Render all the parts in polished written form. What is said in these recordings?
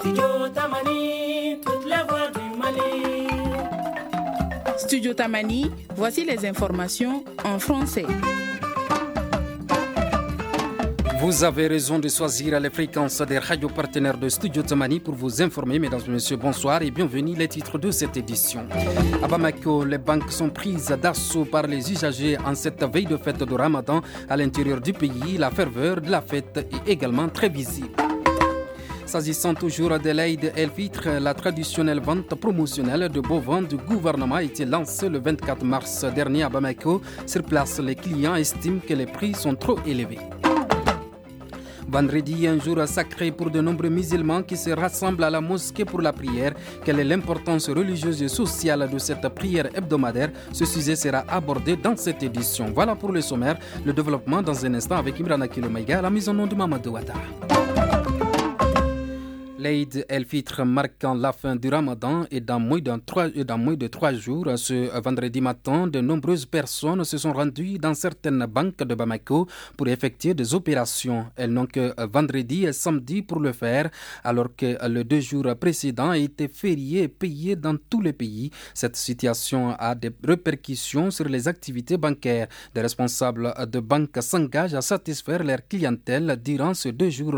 Studio Tamani, toutes les voix du Mali. Studio Tamani, voici les informations en français. Vous avez raison de choisir les fréquences des radios partenaires de Studio Tamani pour vous informer. Mesdames et messieurs, bonsoir et bienvenue. Les titres de cette édition. À Bamako, les banques sont prises d'assaut par les usagers en cette veille de fête de Ramadan. À l'intérieur du pays, la ferveur de la fête est également très visible. S'agissant toujours de l'Aïd el-Fitr, la traditionnelle vente promotionnelle de bovins du gouvernement a été lancée le 24 mars dernier à Bamako. Sur place, les clients estiment que les prix sont trop élevés. Vendredi, un jour sacré pour de nombreux musulmans qui se rassemblent à la mosquée pour la prière. Quelle est l'importance religieuse et sociale de cette prière hebdomadaire? Ce sujet sera abordé dans cette édition. Voilà pour le sommaire. Le développement dans un instant avec Imran Kilomaïga, la mise en nom de Mamadou Ouattara. L'Aïd el-Fitr marquant la fin du Ramadan et dans moins de 3 jours, ce vendredi matin, de nombreuses personnes se sont rendues dans certaines banques de Bamako pour effectuer des opérations. Elles n'ont que vendredi et samedi pour le faire, alors que les 2 jours précédents étaient fériés et payés dans tout le pays. Cette situation a des répercussions sur les activités bancaires. Des responsables de banques s'engagent à satisfaire leur clientèle durant ces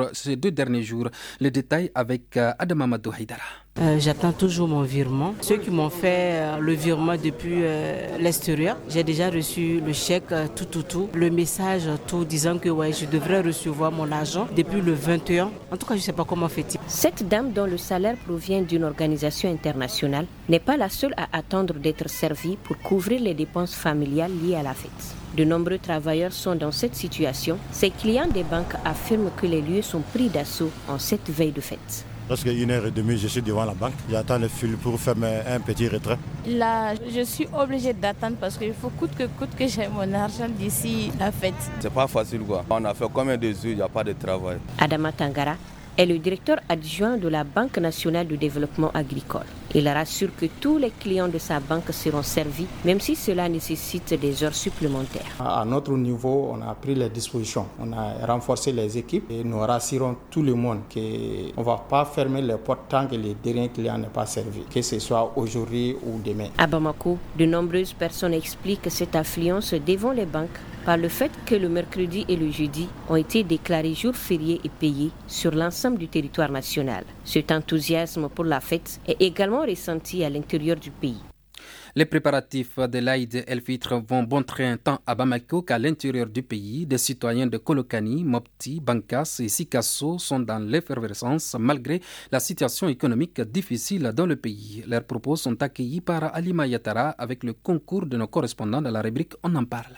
2 derniers jours. Les détails avec Adam Amadou Haïdara. J'attends toujours mon virement. Ceux qui m'ont fait le virement depuis l'extérieur, j'ai déjà reçu le chèque, tout, le message, tout disant que je devrais recevoir mon argent depuis le 21. En tout cas, je ne sais pas comment fait-il. Cette dame dont le salaire provient d'une organisation internationale n'est pas la seule à attendre d'être servie pour couvrir les dépenses familiales liées à la fête. De nombreux travailleurs sont dans cette situation. Ces clients des banques affirment que les lieux sont pris d'assaut en cette veille de fête. Lorsque 1h30, je suis devant la banque, j'attends le fil pour faire un petit retrait. Là, je suis obligée d'attendre parce qu'il faut coûte que j'ai mon argent d'ici la fête. C'est pas facile quoi. On a fait combien de jours, il n'y a pas de travail. Adama Tangara est le directeur adjoint de la Banque nationale de développement agricole. Il rassure que tous les clients de sa banque seront servis, même si cela nécessite des heures supplémentaires. À notre niveau, on a pris les dispositions. On a renforcé les équipes et nous rassurons tout le monde qu'on ne va pas fermer les portes tant que le dernier client n'est pas servi, que ce soit aujourd'hui ou demain. À Bamako, de nombreuses personnes expliquent cette affluence devant les banques par le fait que le mercredi et le jeudi ont été déclarés jours fériés et payés sur l'ensemble du territoire national. Cet enthousiasme pour la fête est également ressenti à l'intérieur du pays. Les préparatifs de l'Aïd el-Fitr vont bon train tant à Bamako qu'à l'intérieur du pays. Des citoyens de Kolokani, Mopti, Bankas et Sikasso sont dans l'effervescence malgré la situation économique difficile dans le pays. Leurs propos sont accueillis par Alima Yatara avec le concours de nos correspondants de la rubrique On en parle.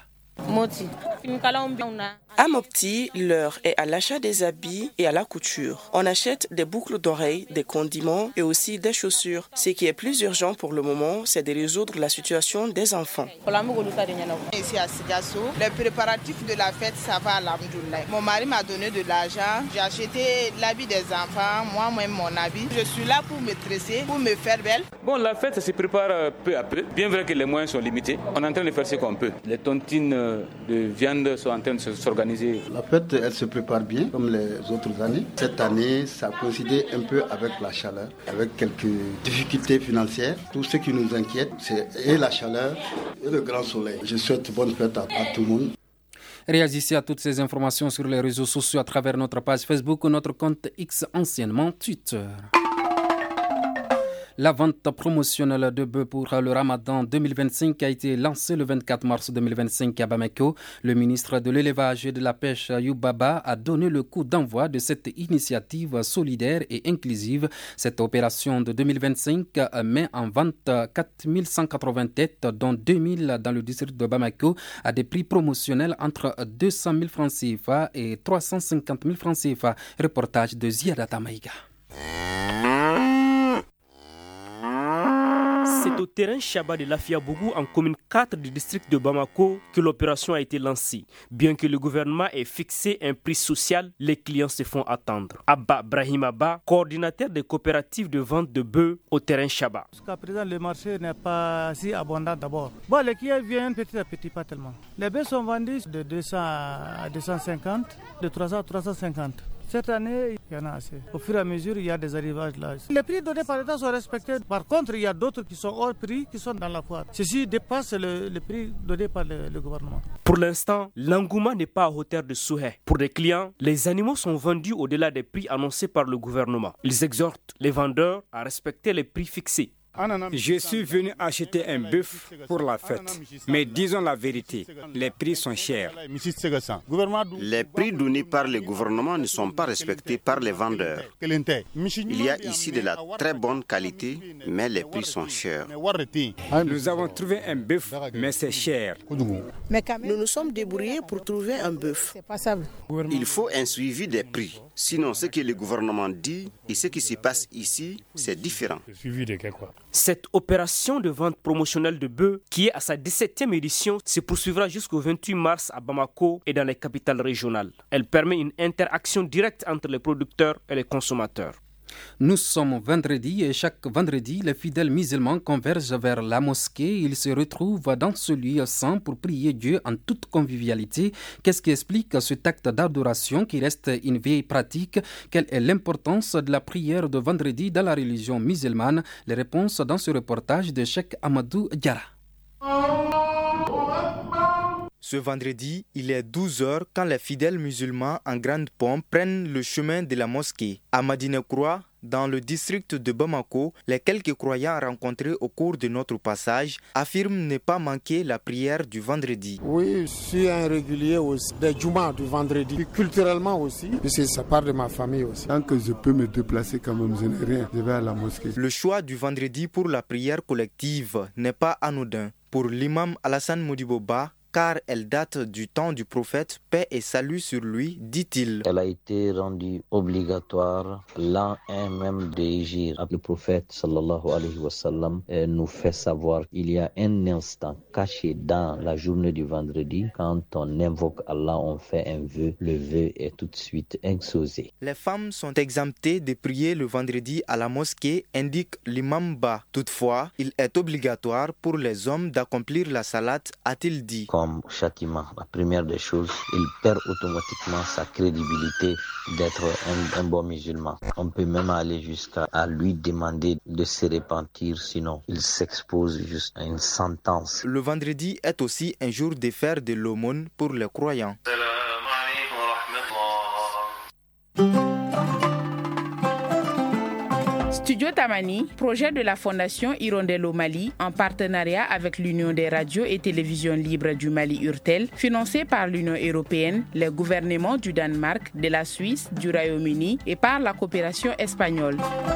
À Mopti, l'heure est à l'achat des habits et à la couture. On achète des boucles d'oreilles, des condiments et aussi des chaussures. Ce qui est plus urgent pour le moment, c'est de résoudre la situation des enfants. Ici à Sigasso, les préparatifs de la fête, ça va alhamdoulilah. Mon mari m'a donné de l'argent, j'ai acheté l'habit des enfants, moi-même mon habit. Je suis là pour me tresser, pour me faire belle. Bon, la fête se prépare peu à peu. Bien vrai que les moyens sont limités, on est en train de faire ce qu'on peut. Les tontines de viande sont en train de s'organiser. La fête, elle se prépare bien, comme les autres années. Cette année, ça a coïncidé un peu avec la chaleur, avec quelques difficultés financières. Tout ce qui nous inquiète, c'est et la chaleur et le grand soleil. Je souhaite bonne fête à tout le monde. Réagissez à toutes ces informations sur les réseaux sociaux à travers notre page Facebook ou notre compte X, anciennement Twitter. La vente promotionnelle de bœufs pour le Ramadan 2025 a été lancée le 24 mars 2025 à Bamako. Le ministre de l'Élevage et de la Pêche, Ayoub Baba, a donné le coup d'envoi de cette initiative solidaire et inclusive. Cette opération de 2025 met en vente 4180 têtes, dont 2000 dans le district de Bamako, à des prix promotionnels entre 200 000 francs CFA et 350 000 francs CFA. Reportage de Ziadata Maïga. C'est au terrain Chaba de Lafiabougou, en commune 4 du district de Bamako, que l'opération a été lancée. Bien que le gouvernement ait fixé un prix social, les clients se font attendre. Abba Brahim Abba, coordinateur des coopératives de vente de bœufs au terrain Chaba. Jusqu'à présent, le marché n'est pas si abondant d'abord. Bon, les clients viennent petit à petit, pas tellement. Les bœufs sont vendus de 200 à 250, de 300 à 350. Cette année, il y en a assez. Au fur et à mesure, il y a des arrivages là. Les prix donnés par l'État sont respectés. Par contre, il y a d'autres qui sont hors prix, qui sont dans la foire. Ceci dépasse le prix donné par le gouvernement. Pour l'instant, l'engouement n'est pas à hauteur de souhait. Pour les clients, les animaux sont vendus au-delà des prix annoncés par le gouvernement. Ils exhortent les vendeurs à respecter les prix fixés. Je suis venu acheter un bœuf pour la fête. Mais disons la vérité, les prix sont chers. Les prix donnés par le gouvernement ne sont pas respectés par les vendeurs. Il y a ici de la très bonne qualité, mais les prix sont chers. Nous avons trouvé un bœuf, mais c'est cher. Nous nous sommes débrouillés pour trouver un bœuf. Il faut un suivi des prix. Sinon, ce que le gouvernement dit et ce qui se passe ici, c'est différent. Cette opération de vente promotionnelle de bœufs, qui est à sa 17e édition, se poursuivra jusqu'au 28 mars à Bamako et dans les capitales régionales. Elle permet une interaction directe entre les producteurs et les consommateurs. Nous sommes vendredi et chaque vendredi, les fidèles musulmans convergent vers la mosquée. Ils se retrouvent dans ce lieu saint pour prier Dieu en toute convivialité. Qu'est-ce qui explique cet acte d'adoration qui reste une vieille pratique? Quelle est l'importance de la prière de vendredi dans la religion musulmane? Les réponses dans ce reportage de Cheikh Amadou Diarra. Ce vendredi, il est 12h quand les fidèles musulmans en grande pompe prennent le chemin de la mosquée. À Madinekroa, dans le district de Bamako, les quelques croyants rencontrés au cours de notre passage affirment ne pas manquer la prière du vendredi. Oui, je suis un régulier aussi des Juma du vendredi, puis culturellement aussi, puisque ça part de ma famille aussi. Tant que je peux me déplacer quand même, je n'ai rien, je vais à la mosquée. Le choix du vendredi pour la prière collective n'est pas anodin. Pour l'imam Alassane Modiboba, car elle date du temps du prophète, paix et salut sur lui, dit-il. Elle a été rendue obligatoire l'an 1 même de Hégire. Le prophète sallallahu alayhi wa sallam nous fait savoir qu'il y a un instant caché dans la journée du vendredi. Quand on invoque Allah, on fait un vœu. Le vœu est tout de suite exaucé. Les femmes sont exemptées de prier le vendredi à la mosquée, indique l'imam Ba. Toutefois, il est obligatoire pour les hommes d'accomplir la salat, a-t-il dit. Comme châtiment, la première des choses, il perd automatiquement sa crédibilité d'être un bon musulman. On peut même aller jusqu'à lui demander de se repentir, sinon il s'expose juste à une sentence. Le vendredi est aussi un jour de faire de l'aumône pour les croyants. Studio Tamani, projet de la Fondation Hirondelle au Mali, en partenariat avec l'Union des radios et télévisions libres du Mali URTEL, financé par l'Union européenne, les gouvernements du Danemark, de la Suisse, du Royaume-Uni et par la coopération espagnole.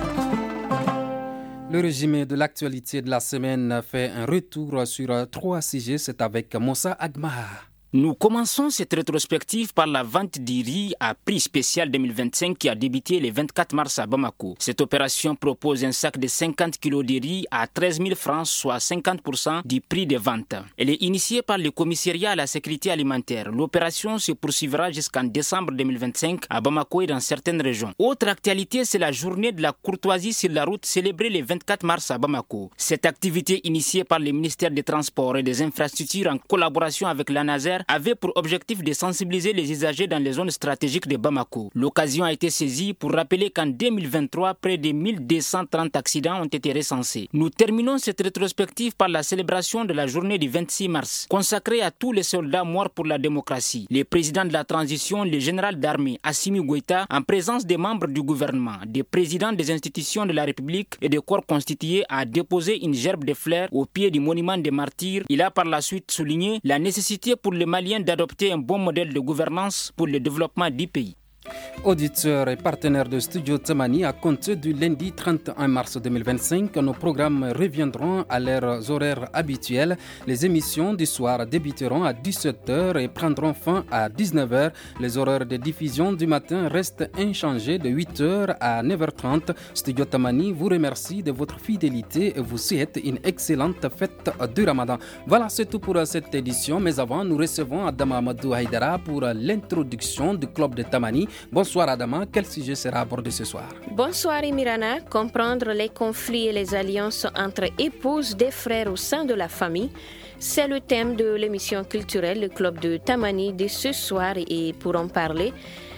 Le résumé de l'actualité de la semaine fait un retour sur 3 sujets. C'est avec Moussa Agmar. Nous commençons cette rétrospective par la vente du riz à prix spécial 2025 qui a débuté le 24 mars à Bamako. Cette opération propose un sac de 50 kg de riz à 13 000 francs, soit 50% du prix de vente. Elle est initiée par le commissariat à la sécurité alimentaire. L'opération se poursuivra jusqu'en décembre 2025 à Bamako et dans certaines régions. Autre actualité, c'est la journée de la courtoisie sur la route célébrée le 24 mars à Bamako. Cette activité initiée par le ministère des Transports et des Infrastructures en collaboration avec l'ANASER avait pour objectif de sensibiliser les usagers dans les zones stratégiques de Bamako. L'occasion a été saisie pour rappeler qu'en 2023, près de 1230 accidents ont été recensés. Nous terminons cette rétrospective par la célébration de la journée du 26 mars, consacrée à tous les soldats morts pour la démocratie. Le président de la transition, le général d'armée Assimi Goïta, en présence des membres du gouvernement, des présidents des institutions de la République et des corps constitués, a déposé une gerbe de fleurs au pied du monument des martyrs. Il a par la suite souligné la nécessité pour les Maliens d'adopter un bon modèle de gouvernance pour le développement du pays. Auditeurs et partenaires de Studio Tamani, à compter du lundi 31 mars 2025, nos programmes reviendront à leurs horaires habituels. Les émissions du soir débuteront à 17h et prendront fin à 19h. Les horaires de diffusion du matin restent inchangés de 8h à 9h30. Studio Tamani vous remercie de votre fidélité et vous souhaite une excellente fête du Ramadan. Voilà, c'est tout pour cette édition. Mais avant, nous recevons Adama Amadou Haïdara pour l'introduction du Club de Tamani. Bonsoir Adama, quel sujet sera abordé ce soir? Bonsoir Imirana, comprendre les conflits et les alliances entre épouses des frères au sein de la famille. C'est le thème de l'émission culturelle, le Club de Tamani de ce soir, et pour en parler,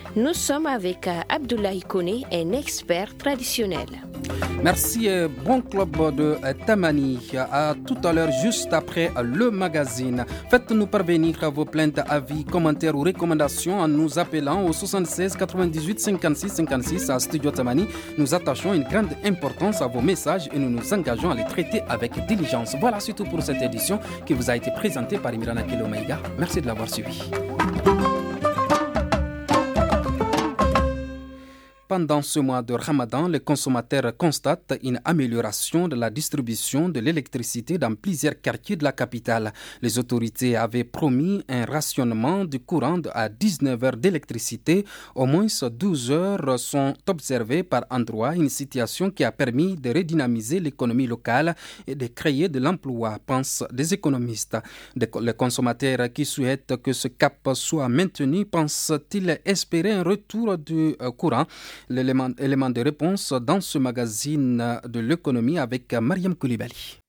Nous sommes avec Abdoulaye Koné, un expert traditionnel. Merci et bon club de Tamani. À tout à l'heure, juste après le magazine. Faites-nous parvenir vos plaintes, avis, commentaires ou recommandations en nous appelant au 76 98 56 56 à Studio Tamani. Nous attachons une grande importance à vos messages et nous nous engageons à les traiter avec diligence. Voilà, c'est tout pour cette édition qui vous a été présentée par Imrana Kilomaïga. Merci de l'avoir suivi. Pendant ce mois de Ramadan, les consommateurs constatent une amélioration de la distribution de l'électricité dans plusieurs quartiers de la capitale. Les autorités avaient promis un rationnement du courant à 19 heures d'électricité. Au moins 12 heures sont observées par endroit, une situation qui a permis de redynamiser l'économie locale et de créer de l'emploi, pensent des économistes. Les consommateurs qui souhaitent que ce cap soit maintenu pensent-ils espérer un retour du courant? L'élément de réponse dans ce magazine de l'économie avec Mariam Koulibaly.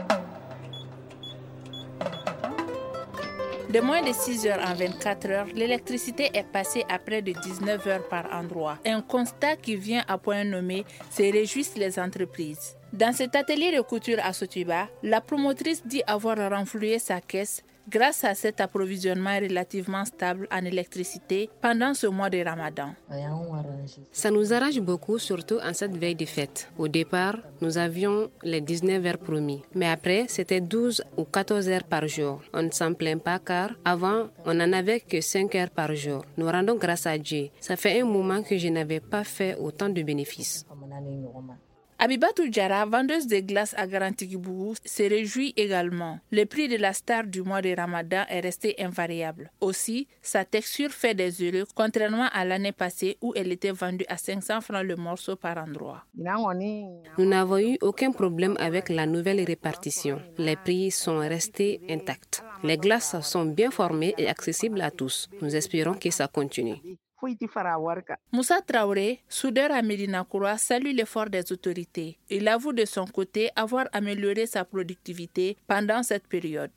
De moins de 6 heures en 24 heures, l'électricité est passée à près de 19 heures par endroit. Un constat qui vient à point nommé se réjouissent les entreprises. Dans cet atelier de couture à Sotiba, la promotrice dit avoir renfloué sa caisse grâce à cet approvisionnement relativement stable en électricité pendant ce mois de Ramadan. Ça nous arrange beaucoup, surtout en cette veille de fête. Au départ, nous avions les 19 heures promis, mais après, c'était 12 ou 14 heures par jour. On ne s'en plaint pas car avant, on n'en avait que 5 heures par jour. Nous rendons grâce à Dieu. Ça fait un moment que je n'avais pas fait autant de bénéfices. Abibatou Diarra, vendeuse de glace à Garantikibougou, se réjouit également. Le prix de la star du mois de Ramadan est resté invariable. Aussi, sa texture fait des heureux, contrairement à l'année passée où elle était vendue à 500 francs le morceau par endroit. Nous n'avons eu aucun problème avec la nouvelle répartition. Les prix sont restés intacts. Les glaces sont bien formées et accessibles à tous. Nous espérons que ça continue. Moussa Traoré, soudeur à Médina Kouroua, salue l'effort des autorités. Il avoue de son côté avoir amélioré sa productivité pendant cette période.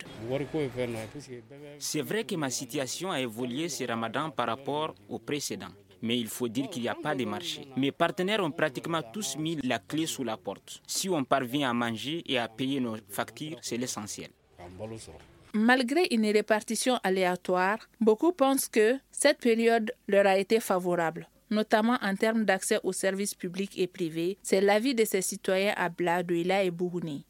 C'est vrai que ma situation a évolué ce Ramadan par rapport au précédent. Mais il faut dire qu'il n'y a pas de marché. Mes partenaires ont pratiquement tous mis la clé sous la porte. Si on parvient à manger et à payer nos factures, c'est l'essentiel. Malgré une répartition aléatoire, beaucoup pensent que cette période leur a été favorable, notamment en termes d'accès aux services publics et privés. C'est l'avis de ces citoyens à Bla, Douila et Bouhouni.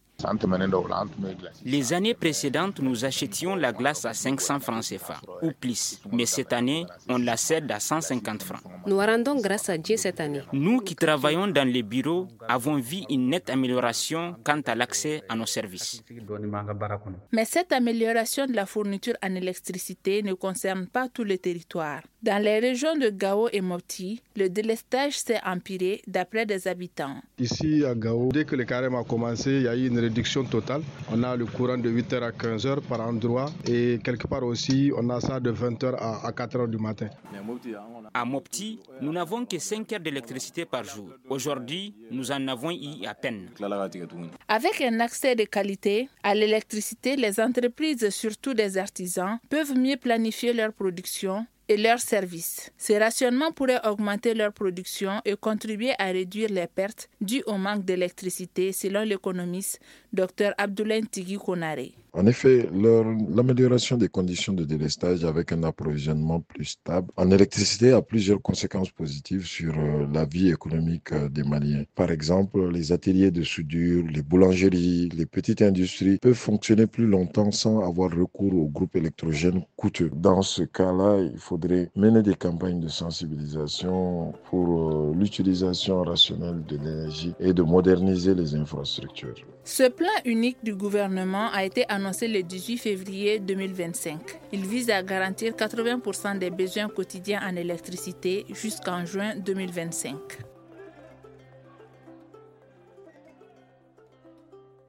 Les années précédentes, nous achetions la glace à 500 francs CFA ou plus. Mais cette année, on la cède à 150 francs. Nous rendons grâce à Dieu cette année. Nous qui travaillons dans les bureaux avons vu une nette amélioration quant à l'accès à nos services. Mais cette amélioration de la fourniture en électricité ne concerne pas tout le territoire. Dans les régions de Gao et Mopti, le délestage s'est empiré d'après des habitants. Ici à Gao, dès que le carême a commencé, il y a eu une réduction totale. On a le courant de 8h à 15h par endroit et quelque part aussi, on a ça de 20h à 4h du matin. À Mopti, nous n'avons que 5 heures d'électricité par jour. Aujourd'hui, nous en avons eu à peine. Avec un accès de qualité à l'électricité, les entreprises, surtout des artisans, peuvent mieux planifier leur production et leurs services. Ces rationnements pourraient augmenter leur production et contribuer à réduire les pertes dues au manque d'électricité, selon l'économiste Dr Abdoulaye Tigui Konaré. En effet, l'amélioration des conditions de délestage avec un approvisionnement plus stable en électricité a plusieurs conséquences positives sur la vie économique des Maliens. Par exemple, les ateliers de soudure, les boulangeries, les petites industries peuvent fonctionner plus longtemps sans avoir recours aux groupes électrogènes coûteux. Dans ce cas-là, il faudrait mener des campagnes de sensibilisation pour l'utilisation rationnelle de l'énergie et de moderniser les infrastructures. Ce plan unique du gouvernement a été annoncé le 18 février 2025. Il vise à garantir 80% des besoins quotidiens en électricité jusqu'en juin 2025.